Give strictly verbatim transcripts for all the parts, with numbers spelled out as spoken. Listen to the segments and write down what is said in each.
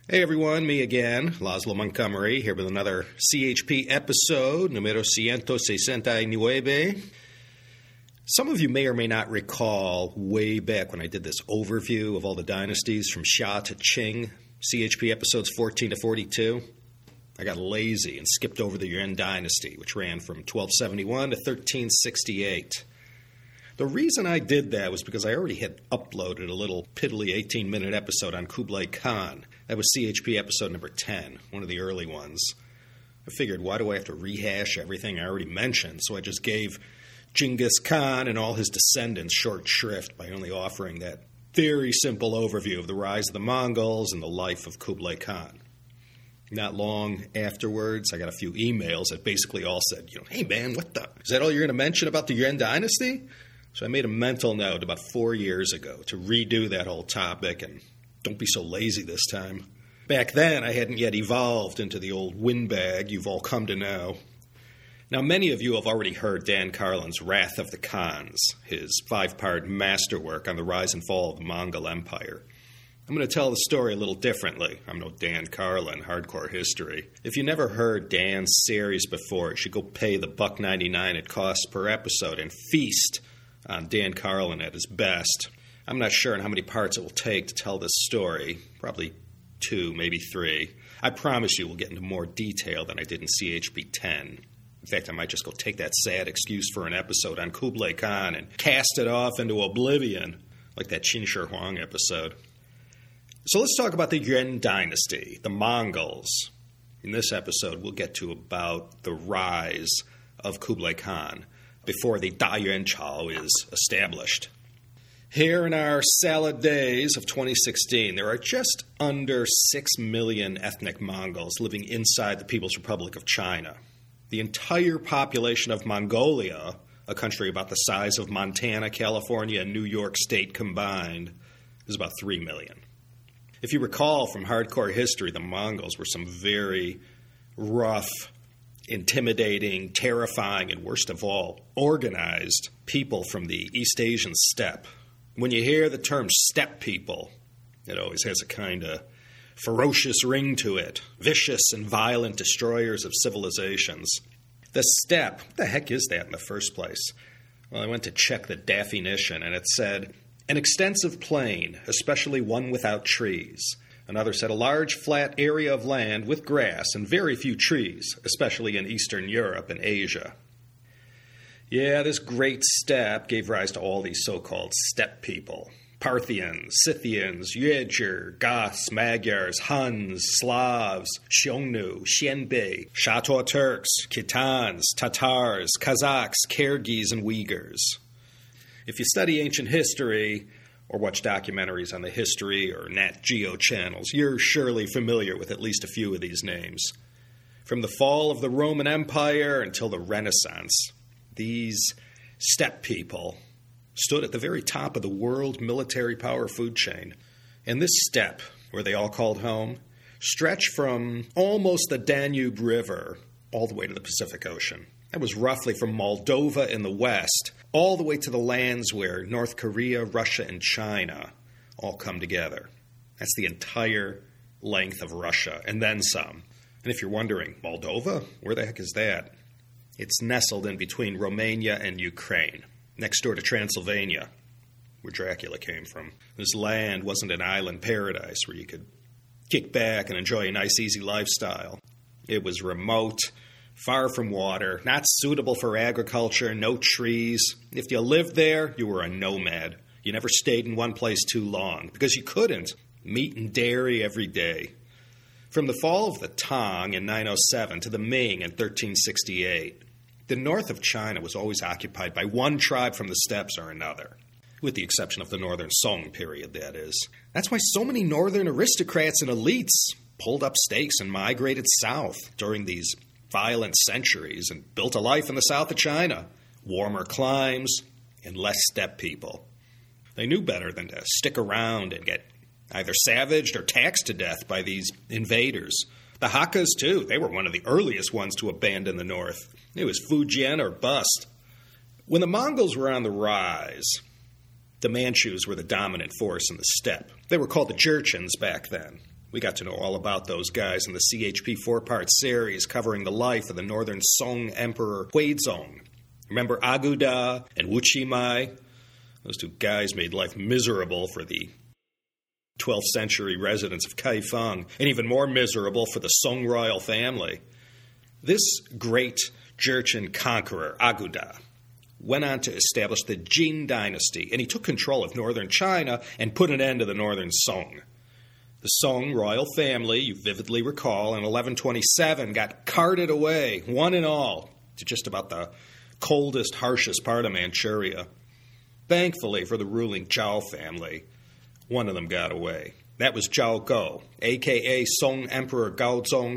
Hey everyone, me again, Laszlo Montgomery, here with another C H P episode, numero one sixty-nine. Some of you may or may not recall way back when I did this overview of all the dynasties from Xia to Qing, C H P episodes fourteen to forty-two. I got lazy and skipped over the Yuan dynasty, which ran from twelve seventy-one to thirteen sixty-eight. The reason I did that was because I already had uploaded a little piddly eighteen-minute episode on Kublai Khan. That was C H P episode number ten, one of the early ones. I figured, why do I have to rehash everything I already mentioned? So I just gave Genghis Khan and all his descendants short shrift by only offering that very simple overview of the rise of the Mongols and the life of Kublai Khan. Not long afterwards, I got a few emails that basically all said, you know, hey man, what the? Is that all you're going to mention about the Yuan dynasty? So I made a mental note about four years ago to redo that whole topic, and don't be so lazy this time. Back then, I hadn't yet evolved into the old windbag you've all come to know. Now, many of you have already heard Dan Carlin's Wrath of the Khans, his five-part masterwork on the rise and fall of the Mongol Empire. I'm going to tell the story a little differently. I'm no Dan Carlin, hardcore history. If you never heard Dan's series before, you should go pay the buck ninety-nine it costs per episode and feast on Dan Carlin at his best. I'm not sure on how many parts it will take to tell this story. Probably two, maybe three. I promise you we'll get into more detail than I did in C H P ten. In fact, I might just go take that sad excuse for an episode on Kublai Khan and cast it off into oblivion, like that Qin Shi Huang episode. So let's talk about the Yuan dynasty, the Mongols. In this episode, we'll get to about the rise of Kublai Khan before the Dayuan Chao is established. Here in our salad days of twenty sixteen, there are just under six million ethnic Mongols living inside the People's Republic of China. The entire population of Mongolia, a country about the size of Montana, California, and New York State combined, is about three million. If you recall from hardcore history, the Mongols were some very rough, intimidating, terrifying, and worst of all, organized people from the East Asian steppe. When you hear the term steppe people, it always has a kind of ferocious ring to it, vicious and violent destroyers of civilizations. The steppe, what the heck is that in the first place? Well, I went to check the definition, and it said, an extensive plain, especially one without trees. Another said a large flat area of land with grass and very few trees, especially in Eastern Europe and Asia. Yeah, this great steppe gave rise to all these so-called steppe people. Parthians, Scythians, Yuezhi, Goths, Magyars, Huns, Slavs, Xiongnu, Xianbei, Shatua Turks, Khitans, Tatars, Kazakhs, Kyrgyz, and Uyghurs. If you study ancient history or watch documentaries on the History or Nat Geo channels, you're surely familiar with at least a few of these names. From the fall of the Roman Empire until the Renaissance, these steppe people stood at the very top of the world military power food chain. And this steppe, where they all called home, stretched from almost the Danube River all the way to the Pacific Ocean. That was roughly from Moldova in the west all the way to the lands where North Korea, Russia, and China all come together. That's the entire length of Russia, and then some. And if you're wondering, Moldova? Where the heck is that? It's nestled in between Romania and Ukraine, next door to Transylvania, where Dracula came from. This land wasn't an island paradise where you could kick back and enjoy a nice, easy lifestyle. It was remote, far from water, not suitable for agriculture, no trees. If you lived there, you were a nomad. You never stayed in one place too long, because you couldn't. Meat and dairy every day. From the fall of the Tang in nine oh seven to the Ming in thirteen sixty-eight, the north of China was always occupied by one tribe from the steppes or another, with the exception of the northern Song period, that is. That's why so many northern aristocrats and elites pulled up stakes and migrated south during these violent centuries and built a life in the south of China. Warmer climes and less steppe people. They knew better than to stick around and get either savaged or taxed to death by these invaders. The Hakkas, too, they were one of the earliest ones to abandon the north. It was Fujian or bust. When the Mongols were on the rise, the Manchus were the dominant force in the steppe. They were called the Jurchens back then. We got to know all about those guys in the C H P four-part series covering the life of the Northern Song Emperor Huizong. Remember Aguda and Wu Qimai? Those two guys made life miserable for the twelfth century residents of Kaifeng, and even more miserable for the Song royal family. This great Jurchen conqueror, Aguda, went on to establish the Jin dynasty, and he took control of northern China and put an end to the northern Song. The Song royal family, you vividly recall, in eleven twenty-seven got carted away, one and all, to just about the coldest, harshest part of Manchuria. Thankfully for the ruling Zhao family, one of them got away. That was Zhao Go, a k a. Song Emperor Gaozong.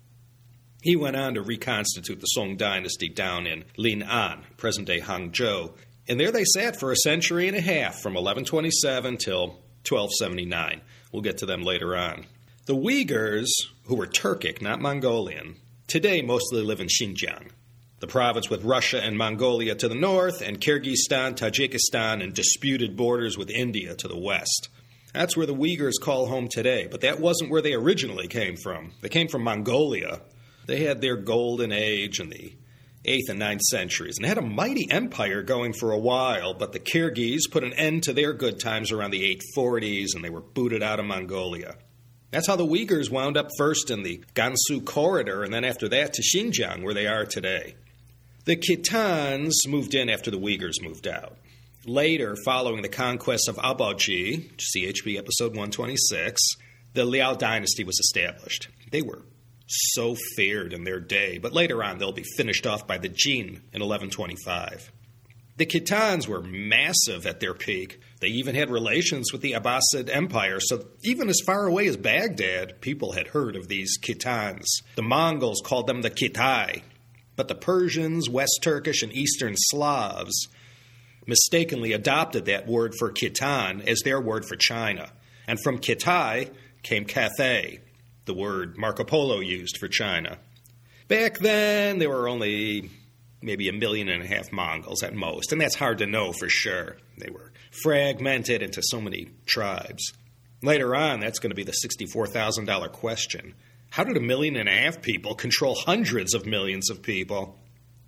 He went on to reconstitute the Song dynasty down in Lin'an, present-day Hangzhou, and there they sat for a century and a half, from eleven twenty-seven till twelve seventy-nine. We'll get to them later on. The Uyghurs, who were Turkic, not Mongolian, today mostly live in Xinjiang, the province with Russia and Mongolia to the north, and Kyrgyzstan, Tajikistan, and disputed borders with India to the west. That's where the Uyghurs call home today, but that wasn't where they originally came from. They came from Mongolia. They had their golden age in the eighth and ninth centuries, and had a mighty empire going for a while, but the Kyrgyz put an end to their good times around the eight forties, and they were booted out of Mongolia. That's how the Uyghurs wound up first in the Gansu corridor, and then after that to Xinjiang, where they are today. The Khitans moved in after the Uyghurs moved out. Later, following the conquest of Abaoji, C H P episode one twenty-six, the Liao dynasty was established. They were so feared in their day, but later on they'll be finished off by the Jin in eleven twenty-five. The Khitans were massive at their peak. They even had relations with the Abbasid Empire, so even as far away as Baghdad, people had heard of these Khitans. The Mongols called them the Khitai, but the Persians, West Turkish, and Eastern Slavs mistakenly adopted that word for Khitan as their word for China. And from Khitai came Cathay, the word Marco Polo used for China. Back then, there were only maybe a million and a half Mongols at most, and that's hard to know for sure. They were fragmented into so many tribes. Later on, that's going to be the sixty-four thousand dollars question. How did a million and a half people control hundreds of millions of people?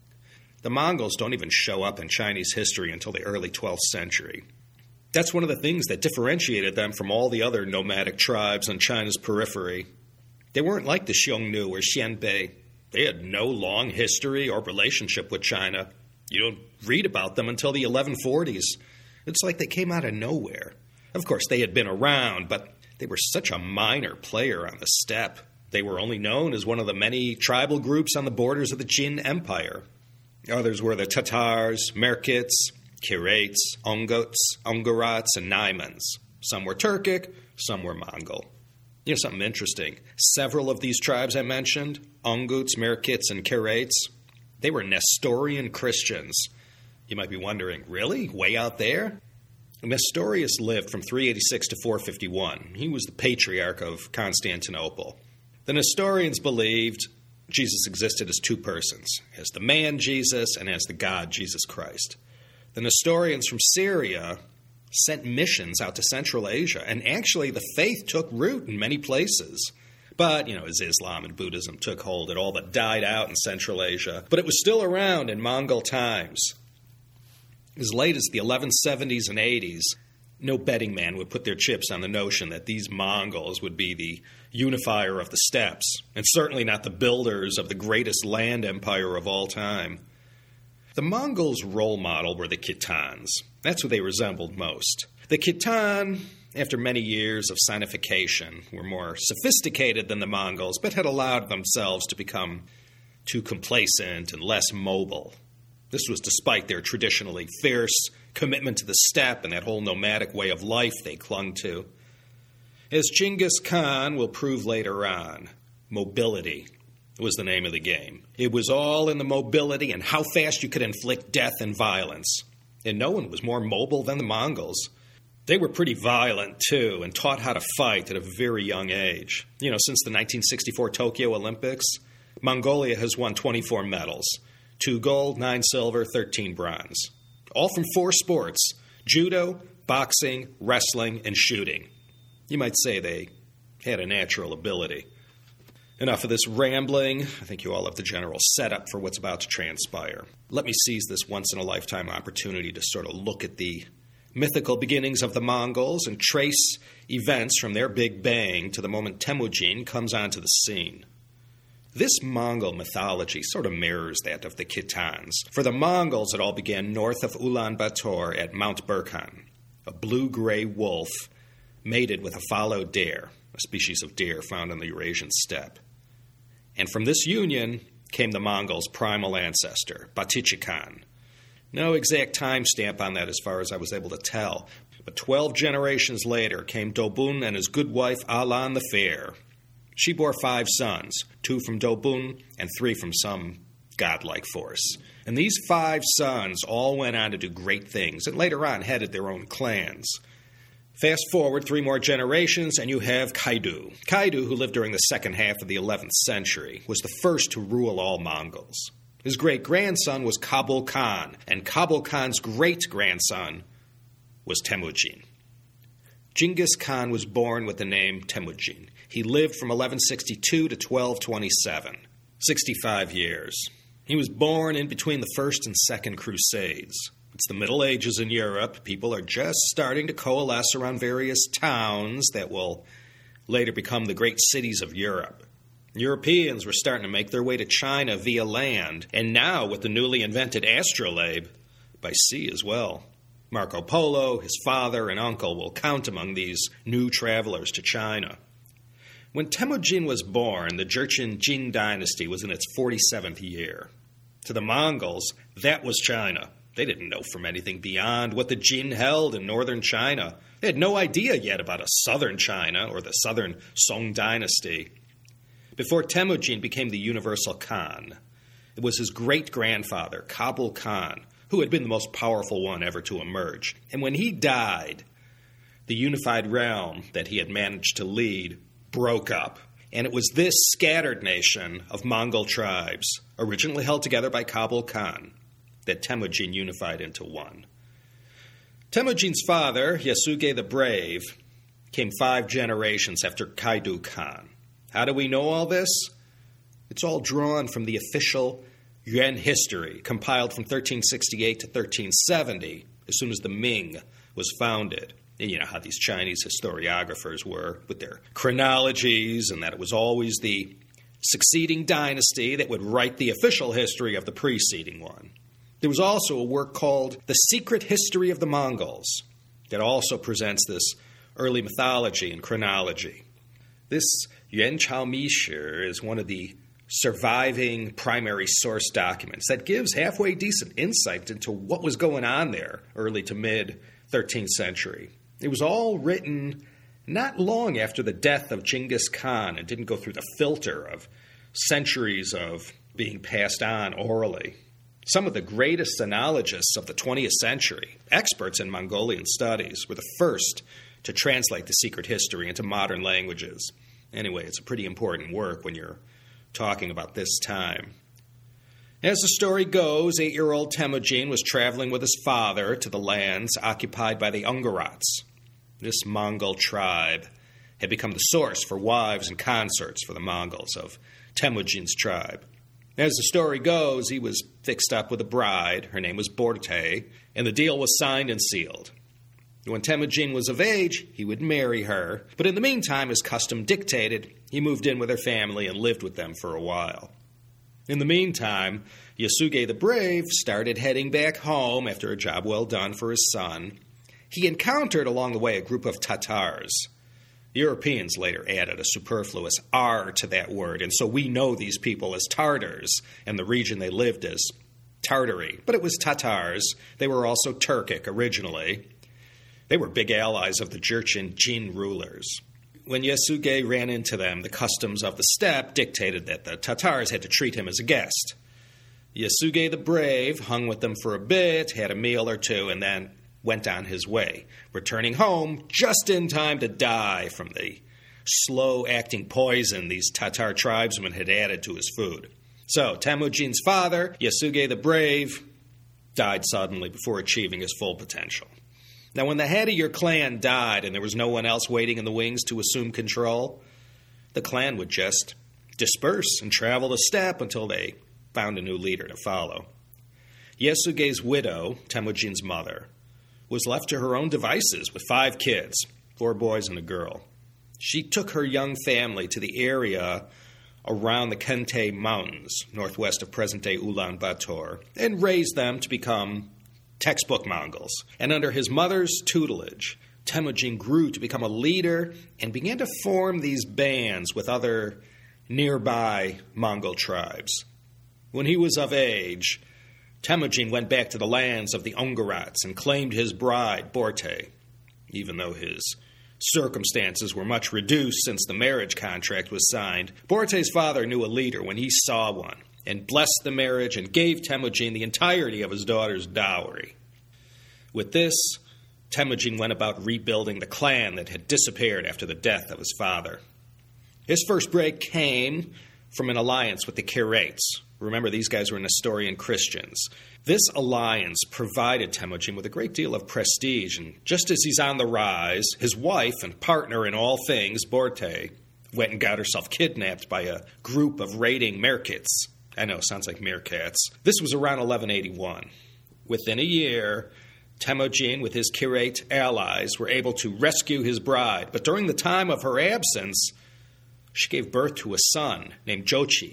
The Mongols don't even show up in Chinese history until the early twelfth century. That's one of the things that differentiated them from all the other nomadic tribes on China's periphery. They weren't like the Xiongnu or Xianbei. They had no long history or relationship with China. You don't read about them until the eleven forties. It's like they came out of nowhere. Of course, they had been around, but they were such a minor player on the steppe. They were only known as one of the many tribal groups on the borders of the Jin Empire. Others were the Tatars, Merkits, Kirates, Onguts, Ongurats, and Naimans. Some were Turkic, some were Mongol. You know something interesting? Several of these tribes I mentioned, Onguts, Merkits, and Kirates, they were Nestorian Christians. You might be wondering, really? Way out there? Nestorius lived from three eighty-six to four fifty-one. He was the patriarch of Constantinople. The Nestorians believed Jesus existed as two persons, as the man Jesus and as the God Jesus Christ. The Nestorians from Syria sent missions out to Central Asia, and actually the faith took root in many places. But, you know, as Islam and Buddhism took hold, it all but died out in Central Asia. But it was still around in Mongol times. As late as the eleven seventies and eighties, no betting man would put their chips on the notion that these Mongols would be the unifier of the steppes, and certainly not the builders of the greatest land empire of all time. The Mongols' role model were the Khitans. That's who they resembled most. The Khitan, after many years of sinification, were more sophisticated than the Mongols, but had allowed themselves to become too complacent and less mobile. This was despite their traditionally fierce commitment to the steppe and that whole nomadic way of life they clung to. As Genghis Khan will prove later on, mobility was the name of the game. It was all in the mobility and how fast you could inflict death and violence. And no one was more mobile than the Mongols. They were pretty violent, too, and taught how to fight at a very young age. You know, since the nineteen sixty-four Tokyo Olympics, Mongolia has won twenty-four medals. Two gold, nine silver, thirteen bronze. All from four sports: judo, boxing, wrestling, and shooting. You might say they had a natural ability. Enough of this rambling. I think you all have the general setup for what's about to transpire. Let me seize this once-in-a-lifetime opportunity to sort of look at the mythical beginnings of the Mongols and trace events from their Big Bang to the moment Temujin comes onto the scene. This Mongol mythology sort of mirrors that of the Khitans. For the Mongols, it all began north of Ulaanbaatar at Mount Burkhan. A blue-gray wolf mated with a fallow deer, a species of deer found in the Eurasian steppe. And from this union came the Mongols' primal ancestor, Batichi Khan. No exact timestamp on that as far as I was able to tell, but twelve generations later came Dobun and his good wife Alan the Fair. She bore five sons, two from Dobun and three from some godlike force. And these five sons all went on to do great things and later on headed their own clans. Fast forward three more generations, and you have Kaidu. Kaidu, who lived during the second half of the eleventh century, was the first to rule all Mongols. His great-grandson was Kabul Khan, and Kabul Khan's great-grandson was Temujin. Genghis Khan was born with the name Temujin. He lived from eleven sixty-two to twelve twenty-seven, sixty-five years. He was born in between the First and Second Crusades. It's the Middle Ages in Europe. People are just starting to coalesce around various towns that will later become the great cities of Europe. Europeans were starting to make their way to China via land, and now with the newly invented astrolabe, by sea as well. Marco Polo, his father, and uncle will count among these new travelers to China. When Temujin was born, the Jurchen Jin dynasty was in its forty-seventh year. To the Mongols, that was China. They didn't know from anything beyond what the Jin held in northern China. They had no idea yet about a southern China or the southern Song dynasty. Before Temujin became the universal Khan, it was his great-grandfather, Kabul Khan, who had been the most powerful one ever to emerge. And when he died, the unified realm that he had managed to lead broke up. And it was this scattered nation of Mongol tribes, originally held together by Kabul Khan, that Temujin unified into one. Temujin's father, Yasuge the Brave, came five generations after Kaidu Khan. How do we know all this? It's all drawn from the official Yuan history, compiled from thirteen sixty-eight to thirteen seventy, as soon as the Ming was founded. And you know how these Chinese historiographers were with their chronologies, and that it was always the succeeding dynasty that would write the official history of the preceding one. There was also a work called The Secret History of the Mongols that also presents this early mythology and chronology. This Yuan Chao Mi Shi is one of the surviving primary source documents that gives halfway decent insight into what was going on there early to mid-thirteenth century. It was all written not long after the death of Genghis Khan and didn't go through the filter of centuries of being passed on orally. Some of the greatest sinologists of the twentieth century, experts in Mongolian studies, were the first to translate the secret history into modern languages. Anyway, it's a pretty important work when you're talking about this time. As the story goes, eight-year-old Temujin was traveling with his father to the lands occupied by the Ungurats. This Mongol tribe had become the source for wives and consorts for the Mongols of Temujin's tribe. As the story goes, he was fixed up with a bride. Her name was Borte, and the deal was signed and sealed. When Temujin was of age, he would marry her, but in the meantime, as custom dictated, he moved in with her family and lived with them for a while. In the meantime, Yasuge the Brave started heading back home after a job well done for his son. He encountered along the way a group of Tatars. Europeans later added a superfluous R to that word, and so we know these people as Tartars, and the region they lived as Tartary. But it was Tatars. They were also Turkic originally. They were big allies of the Jurchen Jin rulers. When Yasuge ran into them, the customs of the steppe dictated that the Tatars had to treat him as a guest. Yasuge the Brave hung with them for a bit, had a meal or two, and then went on his way, returning home just in time to die from the slow-acting poison these Tatar tribesmen had added to his food. So, Temujin's father, Yasuge the Brave, died suddenly before achieving his full potential. Now, when the head of your clan died and there was no one else waiting in the wings to assume control, the clan would just disperse and travel the steppe until they found a new leader to follow. Yasuge's widow, Temujin's mother, was left to her own devices with five kids, four boys and a girl. She took her young family to the area around the Kente Mountains, northwest of present-day Ulaanbaatar, and raised them to become textbook Mongols. And under his mother's tutelage, Temujin grew to become a leader and began to form these bands with other nearby Mongol tribes. When he was of age, Temujin went back to the lands of the Ungurats and claimed his bride, Borte, even though his circumstances were much reduced since the marriage contract was signed. Borte's father knew a leader when he saw one and blessed the marriage and gave Temujin the entirety of his daughter's dowry. With this, Temujin went about rebuilding the clan that had disappeared after the death of his father. His first break came from an alliance with the Kirates. Remember, these guys were Nestorian Christians. This alliance provided Temujin with a great deal of prestige, and just as he's on the rise, his wife and partner in all things, Borte, went and got herself kidnapped by a group of raiding Merkits. I know, sounds like meerkats. This was around eleven eighty-one. Within a year, Temujin, with his Kirate allies, were able to rescue his bride, but during the time of her absence, she gave birth to a son named Jochi.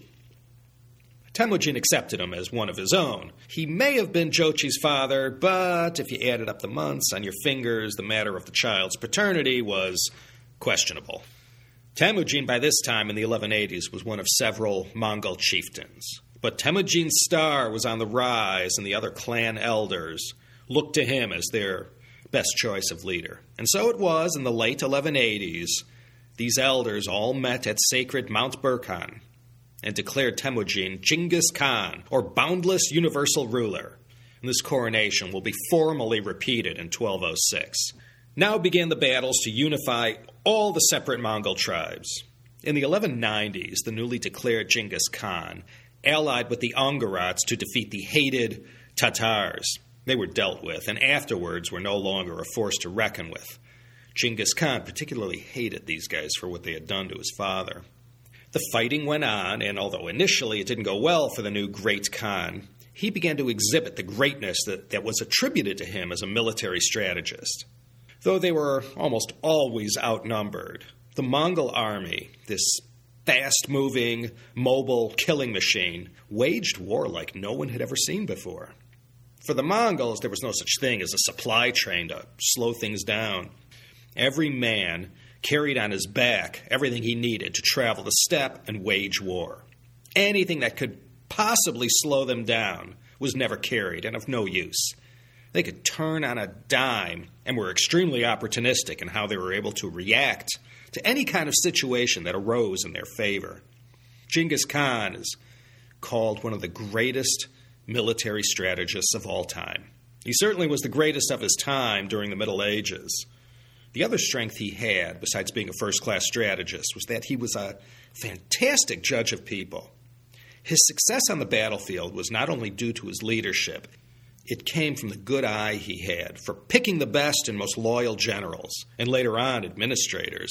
Temujin accepted him as one of his own. He may have been Jochi's father, but if you added up the months on your fingers, the matter of the child's paternity was questionable. Temujin, by this time in the eleven eighties, was one of several Mongol chieftains. But Temujin's star was on the rise, and the other clan elders looked to him as their best choice of leader. And so it was in the late eleven eighties, these elders all met at sacred Mount Burkhan and declared Temujin Genghis Khan, or boundless universal ruler. And this coronation will be formally repeated in twelve oh six. Now began the battles to unify all the separate Mongol tribes. In the eleven nineties, the newly declared Genghis Khan allied with the Ungurats to defeat the hated Tatars. They were dealt with, and afterwards were no longer a force to reckon with. Genghis Khan particularly hated these guys for what they had done to his father. The fighting went on, and although initially it didn't go well for the new Great Khan, he began to exhibit the greatness that, that was attributed to him as a military strategist. Though they were almost always outnumbered, the Mongol army, this fast-moving, mobile killing machine, waged war like no one had ever seen before. For the Mongols, there was no such thing as a supply train to slow things down. Every man carried on his back everything he needed to travel the steppe and wage war. Anything that could possibly slow them down was never carried and of no use. They could turn on a dime and were extremely opportunistic in how they were able to react to any kind of situation that arose in their favor. Genghis Khan is called one of the greatest military strategists of all time. He certainly was the greatest of his time during the Middle Ages. The other strength he had, besides being a first-class strategist, was that he was a fantastic judge of people. His success on the battlefield was not only due to his leadership, it came from the good eye he had for picking the best and most loyal generals, and later on administrators.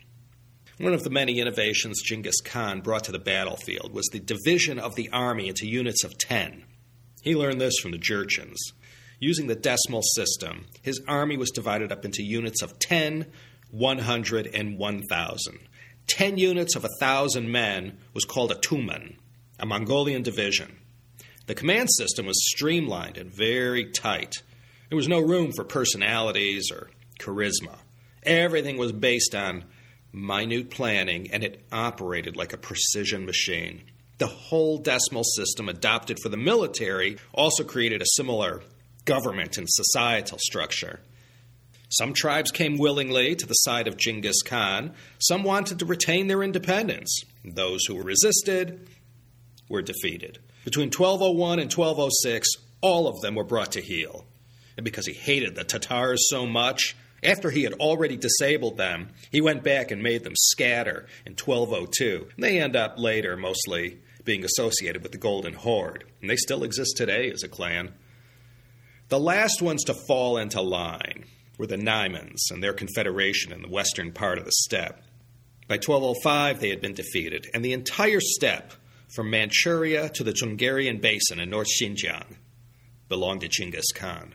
One of the many innovations Genghis Khan brought to the battlefield was the division of the army into units of ten. He learned this from the Jurchens. Using the decimal system, his army was divided up into units of ten, one hundred, and one thousand. Ten units of one thousand men was called a tumen, a Mongolian division. The command system was streamlined and very tight. There was no room for personalities or charisma. Everything was based on minute planning, and it operated like a precision machine. The whole decimal system adopted for the military also created a similar government and societal structure. Some tribes came willingly to the side of Genghis Khan. Some wanted to retain their independence. Those who resisted were defeated. Between twelve oh one and twelve oh six, all of them were brought to heel. And because he hated the Tatars so much, after he had already disabled them, he went back and made them scatter in twelve oh two. And they end up later mostly being associated with the Golden Horde, and they still exist today as a clan. The last ones to fall into line were the Naimans and their confederation in the western part of the steppe. By twelve oh five, they had been defeated, and the entire steppe, from Manchuria to the Zhongarian Basin in North Xinjiang, belonged to Genghis Khan.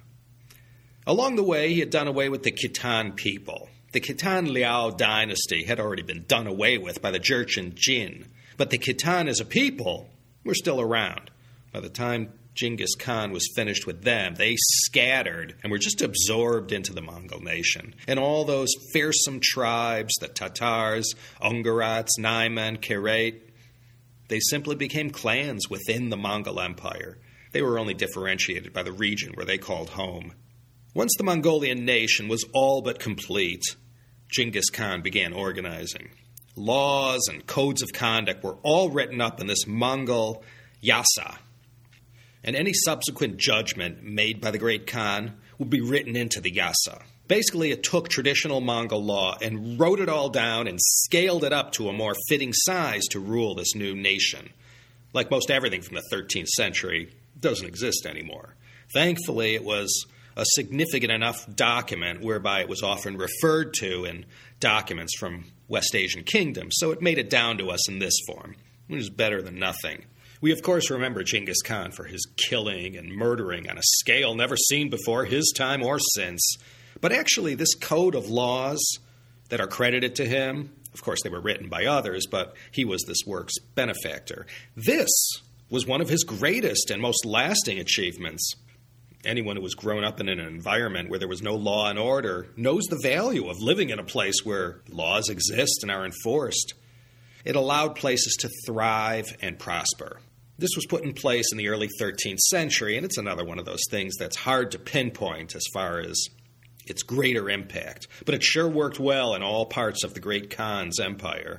Along the way, he had done away with the Khitan people. The Khitan Liao dynasty had already been done away with by the Jurchen Jin, but the Khitan as a people were still around. By the time Genghis Khan was finished with them, they scattered and were just absorbed into the Mongol nation. And all those fearsome tribes, the Tatars, Ungurats, Naiman, Kirat, they simply became clans within the Mongol Empire. They were only differentiated by the region where they called home. Once the Mongolian nation was all but complete, Genghis Khan began organizing. Laws and codes of conduct were all written up in this Mongol yasa, and any subsequent judgment made by the great Khan would be written into the yasa. Basically, it took traditional Mongol law and wrote it all down and scaled it up to a more fitting size to rule this new nation. Like most everything from the thirteenth century, it doesn't exist anymore. Thankfully, it was a significant enough document whereby it was often referred to in documents from West Asian kingdoms, so it made it down to us in this form, which is better than nothing. We, of course, remember Genghis Khan for his killing and murdering on a scale never seen before his time or since. But actually, this code of laws that are credited to him, of course, they were written by others, but he was this work's benefactor. This was one of his greatest and most lasting achievements. Anyone who has grown up in an environment where there was no law and order knows the value of living in a place where laws exist and are enforced. It allowed places to thrive and prosper. This was put in place in the early thirteenth century, and it's another one of those things that's hard to pinpoint as far as its greater impact. But it sure worked well in all parts of the great Khan's empire.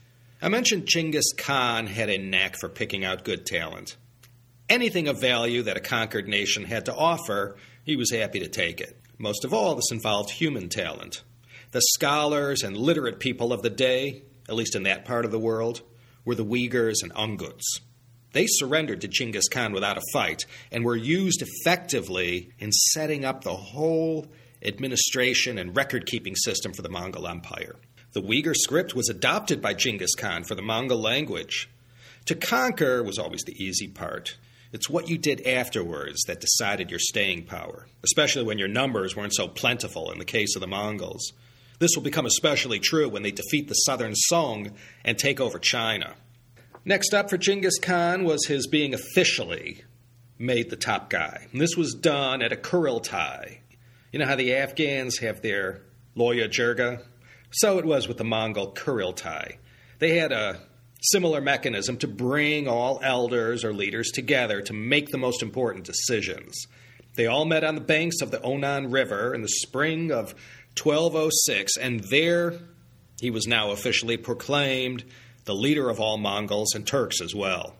I mentioned Genghis Khan had a knack for picking out good talent. Anything of value that a conquered nation had to offer, he was happy to take it. Most of all, this involved human talent. The scholars and literate people of the day, at least in that part of the world, were the Uyghurs and Unguts. They surrendered to Genghis Khan without a fight and were used effectively in setting up the whole administration and record-keeping system for the Mongol Empire. The Uyghur script was adopted by Genghis Khan for the Mongol language. To conquer was always the easy part. It's what you did afterwards that decided your staying power, especially when your numbers weren't so plentiful in the case of the Mongols. This will become especially true when they defeat the southern Song and take over China. Next up for Genghis Khan was his being officially made the top guy. And this was done at a Kuriltai. You know how the Afghans have their Loya Jirga? So it was with the Mongol Kuriltai. They had a similar mechanism to bring all elders or leaders together to make the most important decisions. They all met on the banks of the Onan River in the spring of twelve oh six, and there he was now officially proclaimed the leader of all Mongols and Turks as well.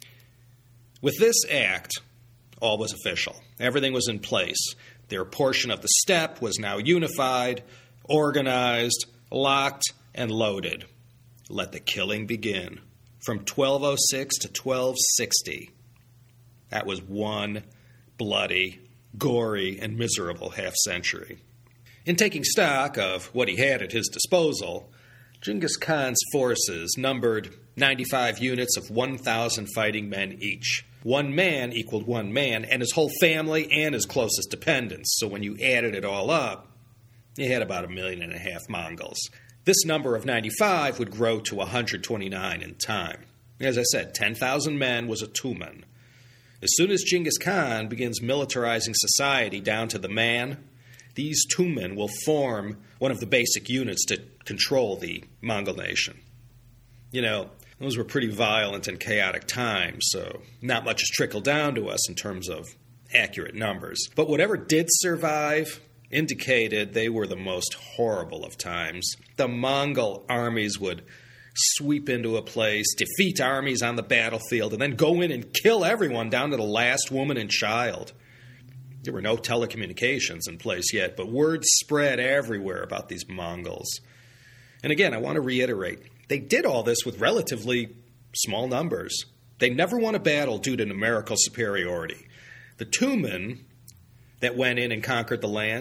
With this act, all was official. Everything was in place. Their portion of the steppe was now unified, organized, locked, and loaded. Let the killing begin. From twelve oh six to twelve sixty. That was one bloody, gory, and miserable half-century. In taking stock of what he had at his disposal, Genghis Khan's forces numbered ninety-five units of one thousand fighting men each. One man equaled one man, and his whole family and his closest dependents. So when you added it all up, you had about a million and a half Mongols. This number of ninety-five would grow to one hundred twenty-nine in time. As I said, ten thousand men was a tumen. As soon as Genghis Khan begins militarizing society down to the man, these tumen will form one of the basic units to control the Mongol nation. You know, those were pretty violent and chaotic times, so not much has trickled down to us in terms of accurate numbers. But whatever did survive indicated they were the most horrible of times. The Mongol armies would sweep into a place, defeat armies on the battlefield, and then go in and kill everyone down to the last woman and child. There were no telecommunications in place yet, but word spread everywhere about these Mongols. And again, I want to reiterate, they did all this with relatively small numbers. They never won a battle due to numerical superiority. The tumen that went in and conquered the land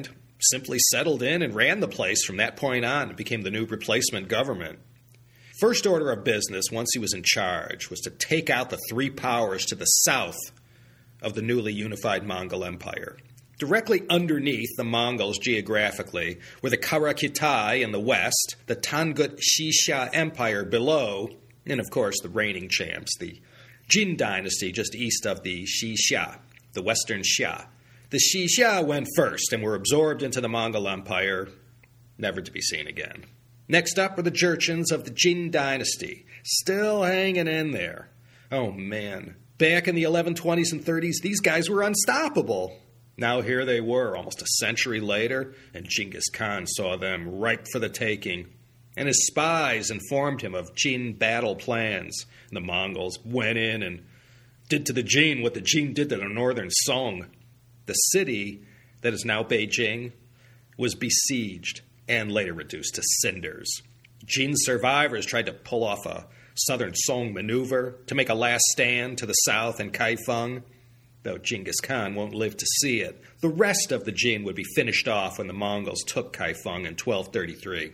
simply settled in and ran the place from that point on and became the new replacement government. First order of business, once he was in charge, was to take out the three powers to the south of the newly unified Mongol Empire. Directly underneath the Mongols geographically were the Kara Kitai in the west, the Tangut Xixia Empire below, and of course the reigning champs, the Jin dynasty just east of the Xixia, the Western Xia. The Xixia went first and were absorbed into the Mongol Empire, never to be seen again. Next up were the Jurchens of the Jin dynasty, still hanging in there. Oh man, back in the eleven twenties and thirties, these guys were unstoppable. Now here they were, almost a century later, and Genghis Khan saw them ripe for the taking. And his spies informed him of Jin battle plans. And the Mongols went in and did to the Jin what the Jin did to the northern Song. The city that is now Beijing was besieged and later reduced to cinders. Jin survivors tried to pull off a southern Song maneuver to make a last stand to the south in Kaifeng, though Genghis Khan won't live to see it. The rest of the Jin would be finished off when the Mongols took Kaifeng in twelve thirty-three.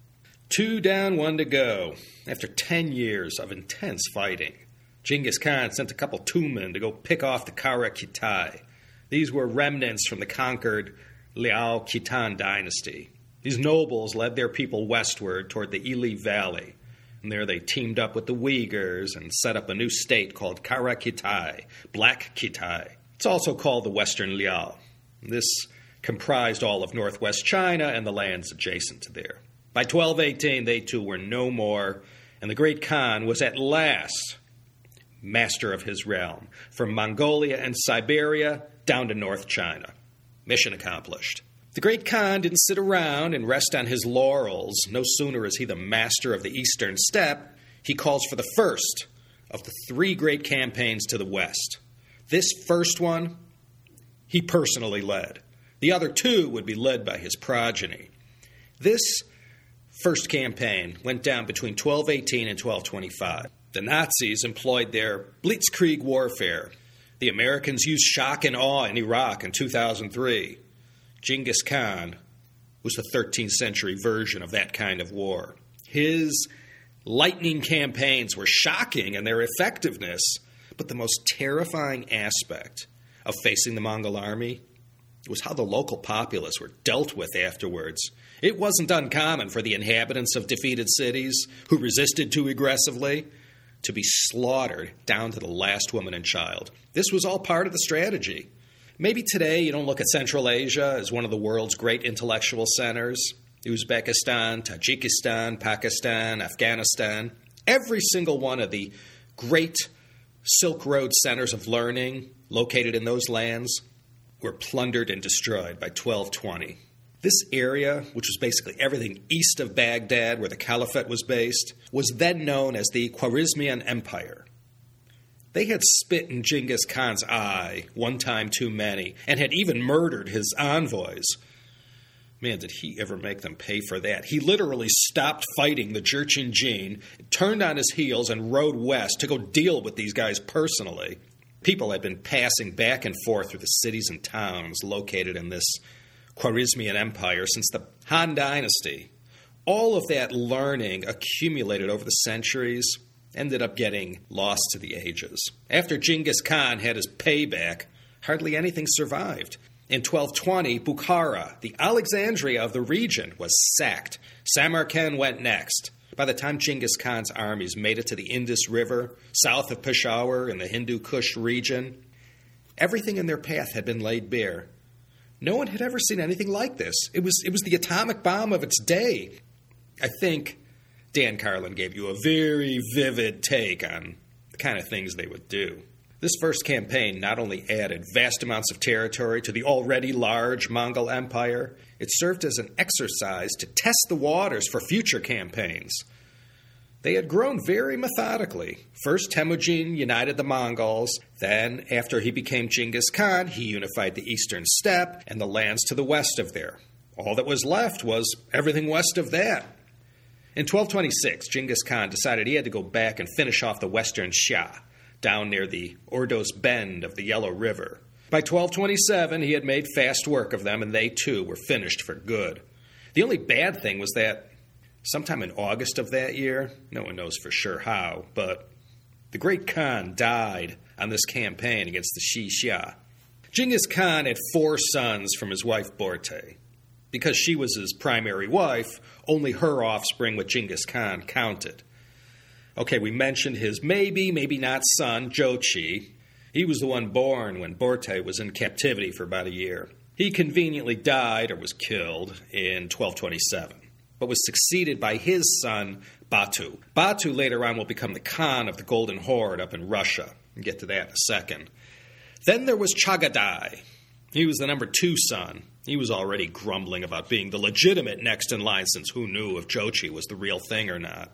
Two down, one to go. After ten years of intense fighting, Genghis Khan sent a couple Tumen to go pick off the Kara Kitai. These were remnants from the conquered Liao Khitan dynasty. These nobles led their people westward toward the Ili Valley, and there they teamed up with the Uyghurs and set up a new state called Kara Kitai, Black Kitai. It's also called the Western Liao. This comprised all of northwest China and the lands adjacent to there. By twelve eighteen, they too were no more, and the great Khan was at last master of his realm, from Mongolia and Siberia down to North China. Mission accomplished. The great Khan didn't sit around and rest on his laurels. No sooner is he the master of the eastern steppe, he calls for the first of the three great campaigns to the west. This first one, he personally led. The other two would be led by his progeny. This first campaign went down between twelve eighteen and twelve twenty-five. The Nazis employed their blitzkrieg warfare. The Americans used shock and awe in Iraq in two thousand three. Genghis Khan was the thirteenth century version of that kind of war. His lightning campaigns were shocking in their effectiveness, but the most terrifying aspect of facing the Mongol army was how the local populace were dealt with afterwards. It wasn't uncommon for the inhabitants of defeated cities who resisted too aggressively to be slaughtered down to the last woman and child. This was all part of the strategy. Maybe today you don't look at Central Asia as one of the world's great intellectual centers. Uzbekistan, Tajikistan, Pakistan, Afghanistan. Every single one of the great Silk Road centers of learning located in those lands were plundered and destroyed by twelve twenty. This area, which was basically everything east of Baghdad where the Caliphate was based, was then known as the Khwarezmian Empire. They had spit in Genghis Khan's eye one time too many and had even murdered his envoys. Man, did he ever make them pay for that. He literally stopped fighting the Jurchen Jin, turned on his heels, and rode west to go deal with these guys personally. People had been passing back and forth through the cities and towns located in this Khwarezmian Empire since the Han Dynasty. All of that learning accumulated over the centuries ended up getting lost to the ages. After Genghis Khan had his payback, hardly anything survived. In twelve twenty, Bukhara, the Alexandria of the region, was sacked. Samarkand went next. By the time Genghis Khan's armies made it to the Indus River, south of Peshawar in the Hindu Kush region, everything in their path had been laid bare. No one had ever seen anything like this. It was, it was the atomic bomb of its day. I think Dan Carlin gave you a very vivid take on the kind of things they would do. This first campaign not only added vast amounts of territory to the already large Mongol Empire, it served as an exercise to test the waters for future campaigns. They had grown very methodically. First, Temujin united the Mongols. Then, after he became Genghis Khan, he unified the eastern steppe and the lands to the west of there. All that was left was everything west of that. In twelve twenty-six, Genghis Khan decided he had to go back and finish off the western Xia, down near the Ordos Bend of the Yellow River. By twelve twenty-seven, he had made fast work of them, and they too were finished for good. The only bad thing was that sometime in August of that year, no one knows for sure how, but the great Khan died on this campaign against the Xixia. Genghis Khan had four sons from his wife Borte. Because she was his primary wife, only her offspring with Genghis Khan counted. Okay, we mentioned his maybe, maybe not son, Jochi. He was the one born when Borte was in captivity for about a year. He conveniently died or was killed in twelve twenty-seven, but was succeeded by his son, Batu. Batu later on will become the Khan of the Golden Horde up in Russia. We'll get to that in a second. Then there was Chagatai. He was the number two son. He was already grumbling about being the legitimate next in line, since who knew if Jochi was the real thing or not.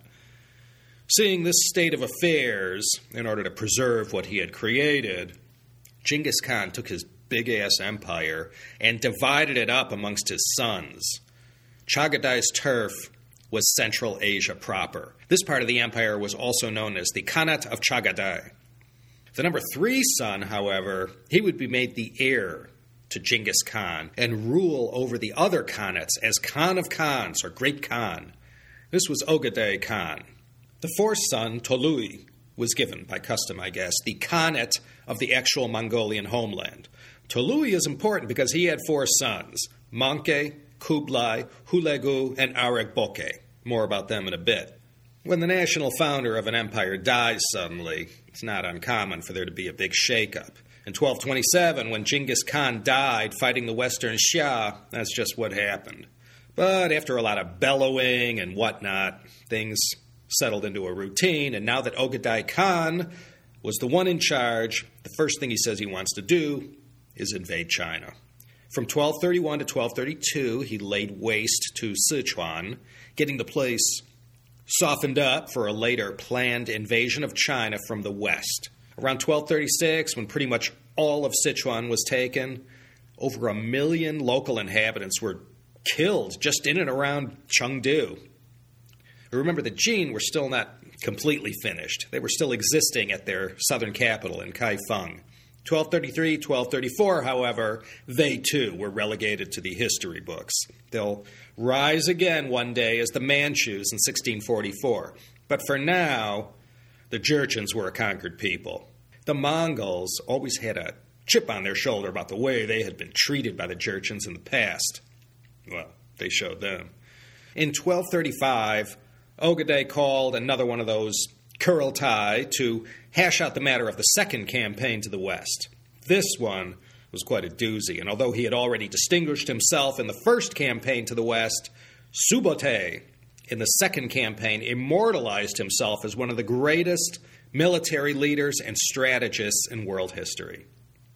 Seeing this state of affairs, in order to preserve what he had created, Genghis Khan took his big-ass empire and divided it up amongst his sons. Chagatai's turf was Central Asia proper. This part of the empire was also known as the Khanate of Chagatai. The number three son, however, he would be made the heir to Genghis Khan and rule over the other Khanates as Khan of Khans, or Great Khan. This was Ogedei Khan. The fourth son, Tolui, was given, by custom I guess, the Khanate of the actual Mongolian homeland. Tolui is important because he had four sons, Manke, Kublai, Hulegu, and Aregboke. More about them in a bit. When the national founder of an empire dies suddenly, it's not uncommon for there to be a big shakeup. In twelve twenty-seven, when Genghis Khan died fighting the Western Xia, that's just what happened. But after a lot of bellowing and whatnot, things settled into a routine, and now that Ogedei Khan was the one in charge, the first thing he says he wants to do is invade China. From twelve thirty-one to twelve thirty-two, he laid waste to Sichuan, getting the place softened up for a later planned invasion of China from the west. Around twelve thirty-six, when pretty much all of Sichuan was taken, over a million local inhabitants were killed just in and around Chengdu. Remember, the Jin were still not completely finished. They were still existing at their southern capital in Kaifeng. twelve thirty-three, twelve thirty-four, however, they too were relegated to the history books. They'll rise again one day as the Manchus in sixteen forty-four. But for now, the Jurchens were a conquered people. The Mongols always had a chip on their shoulder about the way they had been treated by the Jurchens in the past. Well, they showed them. In twelve thirty-five, Ogedei called another one of those Kurultai to hash out the matter of the second campaign to the west. This one was quite a doozy, and although he had already distinguished himself in the first campaign to the west, Subotai, in the second campaign, immortalized himself as one of the greatest military leaders and strategists in world history.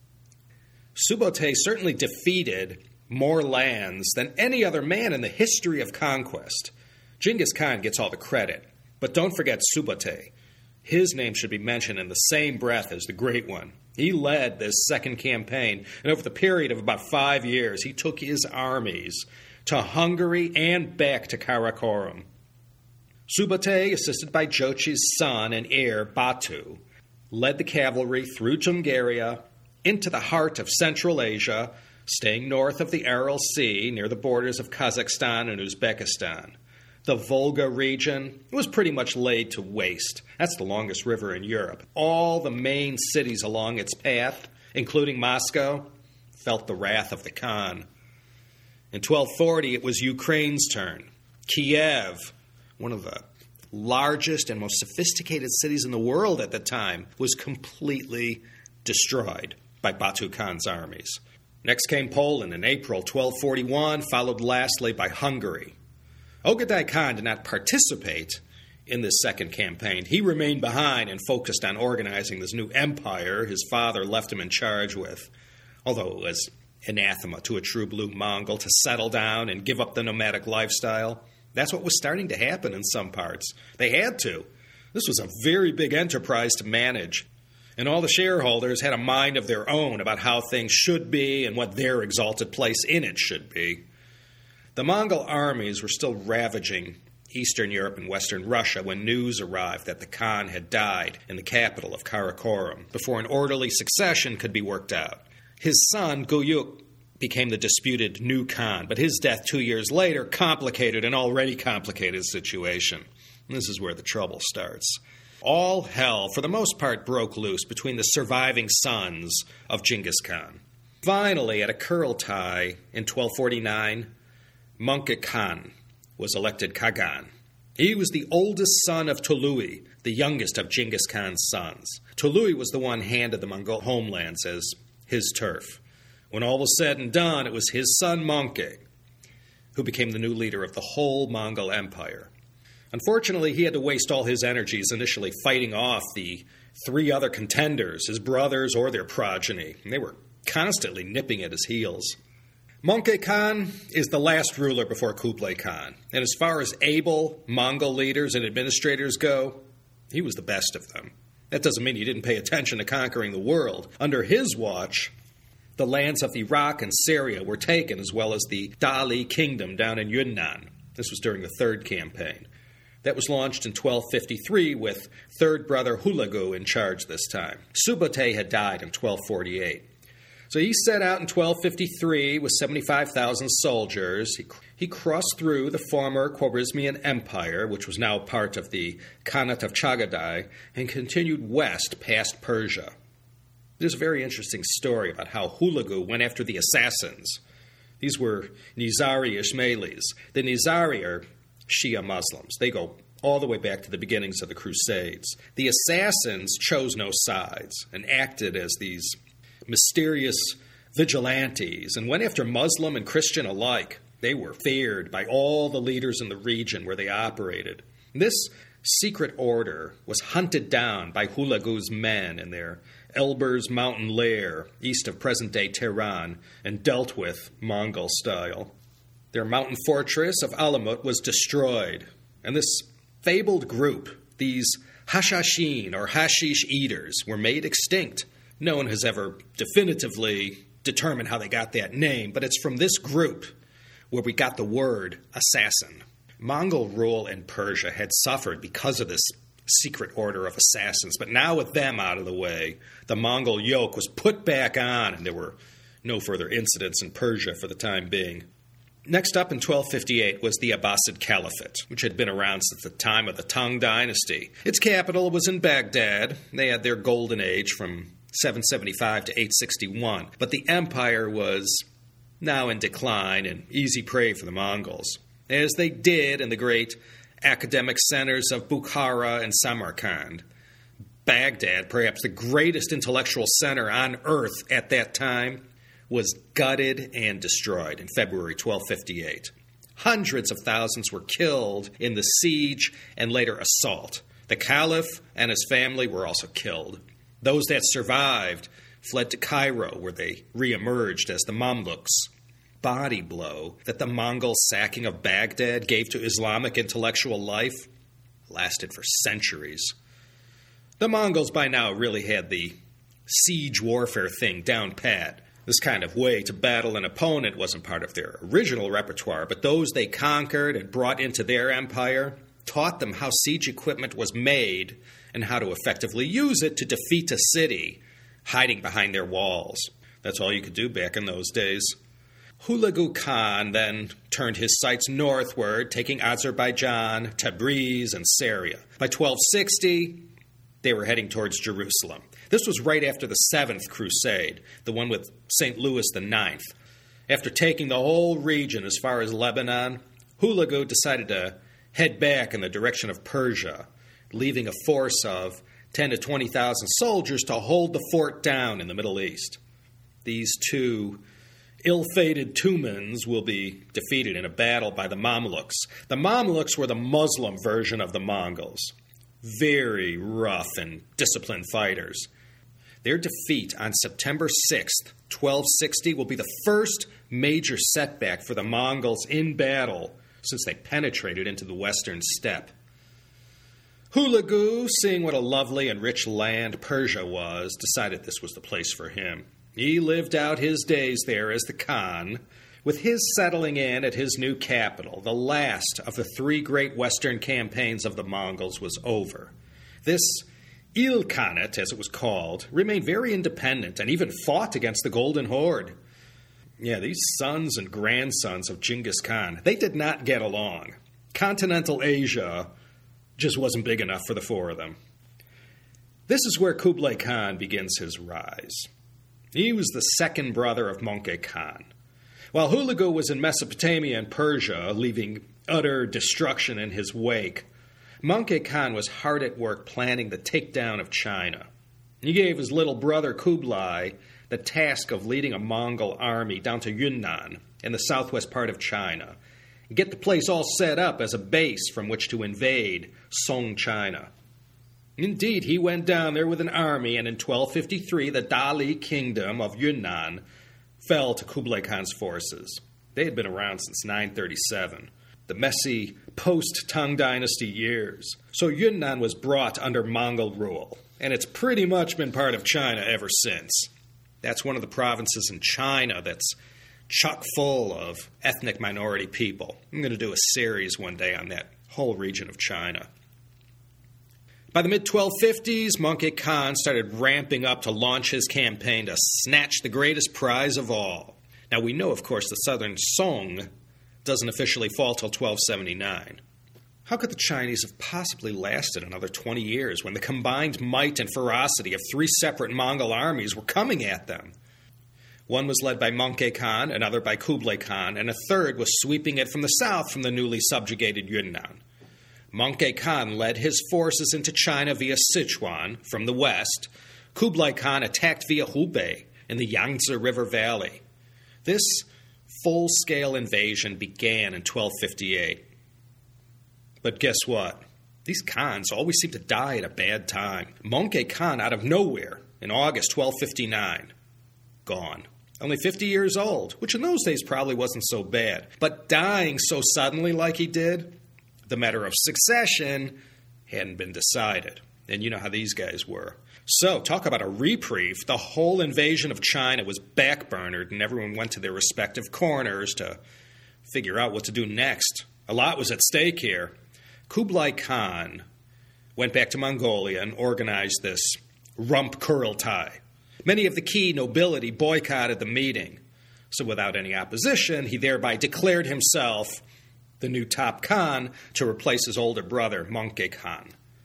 Subotai certainly defeated more lands than any other man in the history of conquest. Genghis Khan gets all the credit, but don't forget Subotai. His name should be mentioned in the same breath as the Great One. He led this second campaign, and over the period of about five years, he took his armies to Hungary and back to Karakorum. Subotai, assisted by Jochi's son and heir, Batu, led the cavalry through Jungaria into the heart of Central Asia, staying north of the Aral Sea near the borders of Kazakhstan and Uzbekistan. The Volga region was pretty much laid to waste. That's the longest river in Europe. All the main cities along its path, including Moscow, felt the wrath of the Khan. In twelve forty, it was Ukraine's turn. Kiev, one of the largest and most sophisticated cities in the world at the time, was completely destroyed by Batu Khan's armies. Next came Poland in April twelve forty-one, followed lastly by Hungary. Ogedei Khan did not participate in this second campaign. He remained behind and focused on organizing this new empire his father left him in charge with, although it was anathema to a true blue Mongol to settle down and give up the nomadic lifestyle. That's what was starting to happen in some parts. They had to. This was a very big enterprise to manage, and all the shareholders had a mind of their own about how things should be and what their exalted place in it should be. The Mongol armies were still ravaging Eastern Europe and Western Russia when news arrived that the Khan had died in the capital of Karakorum before an orderly succession could be worked out. His son, Guyuk, became the disputed new Khan, but his death two years later complicated an already complicated situation. And this is where the trouble starts. All hell, for the most part, broke loose between the surviving sons of Genghis Khan. Finally, at a Kurultai in twelve forty-nine, Möngke Khan was elected Khagan. He was the oldest son of Tului, the youngest of Genghis Khan's sons. Tului was the one handed the Mongol homelands as his turf. When all was said and done, it was his son Möngke who became the new leader of the whole Mongol Empire. Unfortunately, he had to waste all his energies initially fighting off the three other contenders, his brothers or their progeny, and they were constantly nipping at his heels. Möngke Khan is the last ruler before Kublai Khan, and as far as able Mongol leaders and administrators go, he was the best of them. That doesn't mean he didn't pay attention to conquering the world. Under his watch, the lands of Iraq and Syria were taken, as well as the Dali kingdom down in Yunnan. This was during the third campaign. That was launched in twelve fifty-three with third brother Hulagu in charge this time. Subutai had died in twelve forty-eight. So he set out in twelve fifty-three with seventy-five thousand soldiers. He, he crossed through the former Khwarezmian Empire, which was now part of the Khanate of Chagatai, and continued west past Persia. There's a very interesting story about how Hulagu went after the assassins. These were Nizari Ismailis. The Nizari are Shia Muslims. They go all the way back to the beginnings of the Crusades. The assassins chose no sides and acted as these mysterious vigilantes and went after Muslim and Christian alike. They were feared by all the leaders in the region where they operated. This secret order was hunted down by Hulagu's men in their Elburz mountain lair east of present-day Tehran and dealt with Mongol style. Their mountain fortress of Alamut was destroyed, and this fabled group, these Hashashin or hashish eaters, were made extinct. No one has ever definitively determined how they got that name, but it's from this group where we got the word assassin. Mongol rule in Persia had suffered because of this secret order of assassins, but now with them out of the way, the Mongol yoke was put back on, and there were no further incidents in Persia for the time being. Next up in twelve fifty-eight was the Abbasid Caliphate, which had been around since the time of the Tang dynasty. Its capital was in Baghdad. They had their golden age from seven seventy-five to eight sixty-one, but the empire was now in decline and easy prey for the Mongols, as they did in the great academic centers of Bukhara and Samarkand. Baghdad, perhaps the greatest intellectual center on earth at that time, was gutted and destroyed in February twelve fifty-eight. Hundreds of thousands were killed in the siege and later assault. The Caliph and his family were also killed. Those that survived fled to Cairo, where they reemerged as the Mamluks. Body blow that the Mongol sacking of Baghdad gave to Islamic intellectual life lasted for centuries. The Mongols by now really had the siege warfare thing down pat. This kind of way to battle an opponent wasn't part of their original repertoire, but those they conquered and brought into their empire taught them how siege equipment was made and how to effectively use it to defeat a city hiding behind their walls. That's all you could do back in those days. Hulagu Khan then turned his sights northward, taking Azerbaijan, Tabriz, and Syria. By twelve sixty, they were heading towards Jerusalem. This was right after the Seventh Crusade, the one with Saint Louis the Ninth. After taking the whole region as far as Lebanon, Hulagu decided to head back in the direction of Persia, leaving a force of ten to twenty thousand soldiers to hold the fort down in the Middle East. These two ill-fated Tumans will be defeated in a battle by the Mamluks. The Mamluks were the Muslim version of the Mongols. Very rough and disciplined fighters. Their defeat on September sixth, twelve sixty, will be the first major setback for the Mongols in battle since they penetrated into the western steppe. Hulagu, seeing what a lovely and rich land Persia was, decided this was the place for him. He lived out his days there as the Khan, with his settling in at his new capital. The last of the three great western campaigns of the Mongols was over. This Ilkhanate, as it was called, remained very independent and even fought against the Golden Horde. Yeah, these sons and grandsons of Genghis Khan, they did not get along. Continental Asia just wasn't big enough for the four of them. This is where Kublai Khan begins his rise. He was the second brother of Möngke Khan. While Hulagu was in Mesopotamia and Persia, leaving utter destruction in his wake, Möngke Khan was hard at work planning the takedown of China. He gave his little brother Kublai the task of leading a Mongol army down to Yunnan in the southwest part of China and get the place all set up as a base from which to invade Song China. Indeed, he went down there with an army, and in twelve fifty-three, the Dali kingdom of Yunnan fell to Kublai Khan's forces. They had been around since nine thirty-seven, the messy post-Tang Dynasty years. So Yunnan was brought under Mongol rule, and it's pretty much been part of China ever since. That's one of the provinces in China that's chock full of ethnic minority people. I'm going to do a series one day on that whole region of China. By the mid twelve fifties, Möngke Khan started ramping up to launch his campaign to snatch the greatest prize of all. Now, we know, of course, the southern Song doesn't officially fall till twelve seventy-nine. How could the Chinese have possibly lasted another twenty years when the combined might and ferocity of three separate Mongol armies were coming at them? One was led by Möngke Khan, another by Kublai Khan, and a third was sweeping it from the south from the newly subjugated Yunnan. Möngke Khan led his forces into China via Sichuan from the west. Kublai Khan attacked via Hubei in the Yangtze River Valley. This full-scale invasion began in twelve fifty-eight. But guess what? These Khans always seem to die at a bad time. Möngke Khan, out of nowhere, in August twelve fifty-nine, gone. Only fifty years old, which in those days probably wasn't so bad. But dying so suddenly like he did, the matter of succession hadn't been decided. And you know how these guys were. So, talk about a reprieve. The whole invasion of China was backburnered, and everyone went to their respective corners to figure out what to do next. A lot was at stake here. Kublai Khan went back to Mongolia and organized this Rump Kurultai. Many of the key nobility boycotted the meeting. So without any opposition, he thereby declared himself the new top Khan to replace his older brother, Möngke Khan.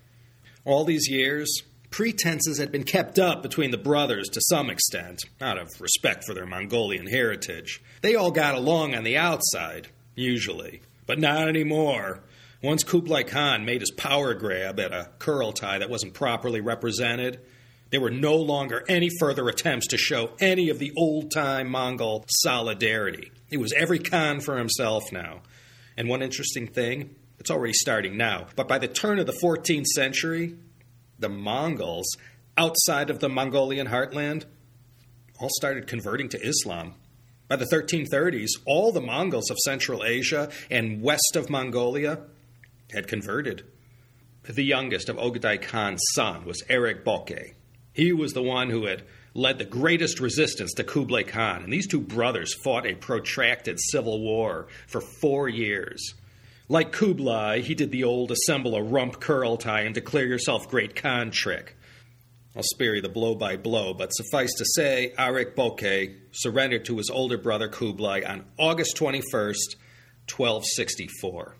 All these years, pretenses had been kept up between the brothers to some extent, out of respect for their Mongolian heritage. They all got along on the outside, usually, but not anymore. Once Kublai Khan made his power grab at a Kurultai that wasn't properly represented, there were no longer any further attempts to show any of the old-time Mongol solidarity. It was every Khan for himself now. And one interesting thing, it's already starting now, but by the turn of the fourteenth century, the Mongols outside of the Mongolian heartland all started converting to Islam. By the thirteen thirties, all the Mongols of Central Asia and west of Mongolia had converted. The youngest of Ogedai Khan's son was Erik Bokeh. He was the one who had led the greatest resistance to Kublai Khan, and these two brothers fought a protracted civil war for four years. Like Kublai, he did the old assemble a rump Kurultai and declare yourself great Khan trick. I'll spare you the blow-by-blow, but suffice to say, Erik Bokeh surrendered to his older brother Kublai on August twenty-first, twelve sixty-four.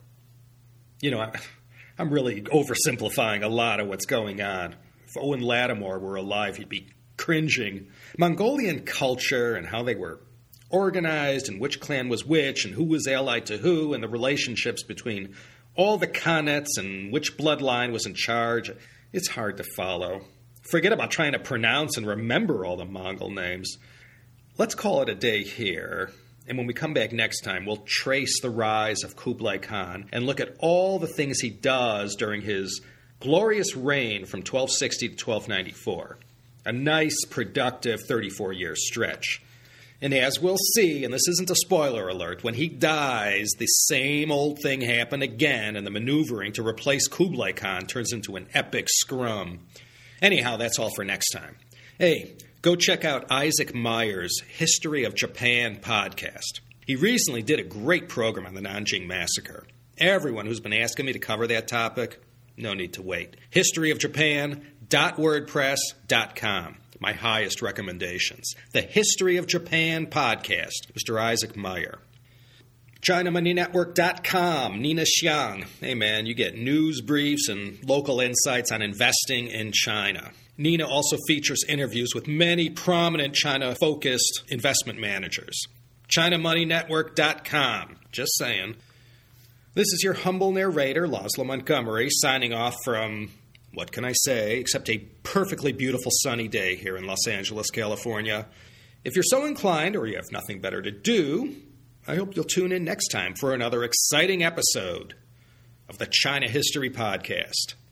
You know, I'm really oversimplifying a lot of what's going on. If Owen Lattimore were alive, he'd be cringing. Mongolian culture and how they were organized and which clan was which and who was allied to who and the relationships between all the Khanates and which bloodline was in charge, it's hard to follow. Forget about trying to pronounce and remember all the Mongol names. Let's call it a day here, and when we come back next time, we'll trace the rise of Kublai Khan and look at all the things he does during his glorious reign from twelve sixty to twelve ninety-four. A nice, productive thirty-four-year stretch. And as we'll see, and this isn't a spoiler alert, when he dies, the same old thing happened again, and the maneuvering to replace Kublai Khan turns into an epic scrum. Anyhow, that's all for next time. Hey, go check out Isaac Meyer's History of Japan podcast. He recently did a great program on the Nanjing Massacre. Everyone who's been asking me to cover that topic, no need to wait. history of japan dot wordpress dot com. My highest recommendations. The History of Japan podcast, Mister Isaac Meyer. China Money Network dot com, Nina Xiang. Hey man, you get news briefs and local insights on investing in China. Nina also features interviews with many prominent China-focused investment managers. China Money Network dot com. Just saying. This is your humble narrator, Laszlo Montgomery, signing off from, what can I say, except a perfectly beautiful sunny day here in Los Angeles, California. If you're so inclined or you have nothing better to do, I hope you'll tune in next time for another exciting episode of the China History Podcast.